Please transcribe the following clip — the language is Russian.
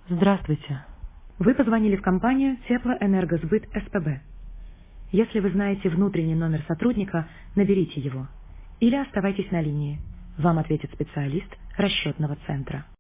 Здравствуйте. Вы позвонили в компанию Теплоэнергосбыт СПБ. Если вы знаете внутренний номер сотрудника, наберите его. Или оставайтесь на линии. Вам ответит специалист расчетного центра.